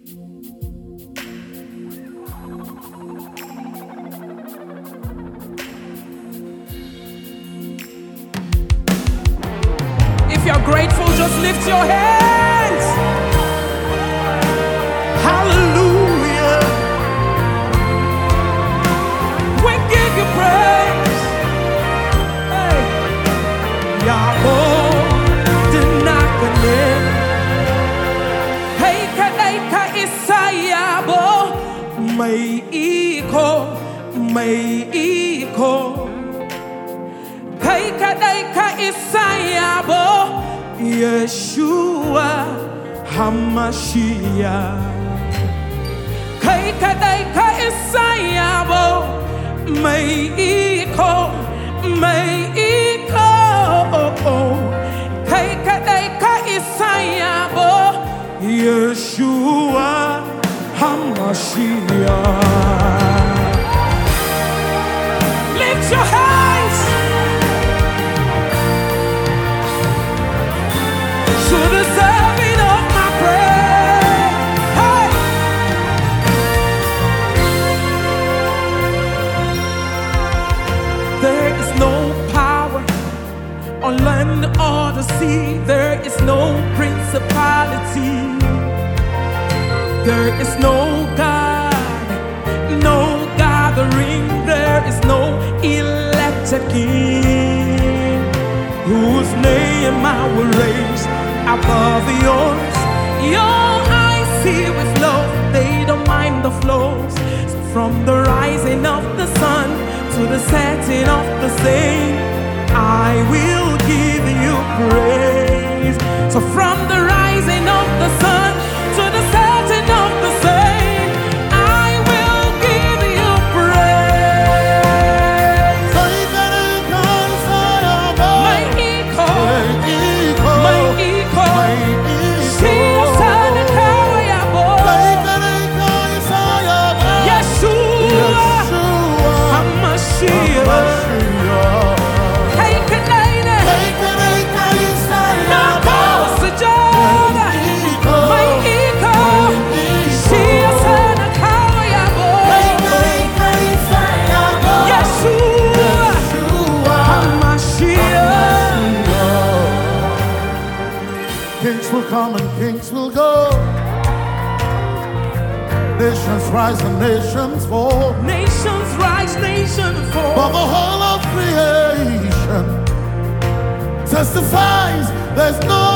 If you're grateful, just lift your hands. Hallelujah. We give you praise. Hey. Yabo dinakane. Hey ka isayabo. May iko. Hey ka isayabo. Yeshua Hamashiach. Ka isayabo. May iko. Ka isayabo. Yeshua Hamashiach. Lift your hands to the serving of my prayer. Hey! There is no power on land or the sea. There is no principality. There is no God, no gathering. There is no elected king whose name I will raise above yours. Your eyes see with love, they don't mind the flows. So from the rising of the sun to the setting of the same, I will give you praise. So from the rising of the sun to the setting of the same, I will give you praise. My iko, Shia sana kawayabo. Yeshua Hamashiach. Kings will come and kings will go. Nations rise and nations fall. Nations rise, nations fall. But the whole of creation testifies there's no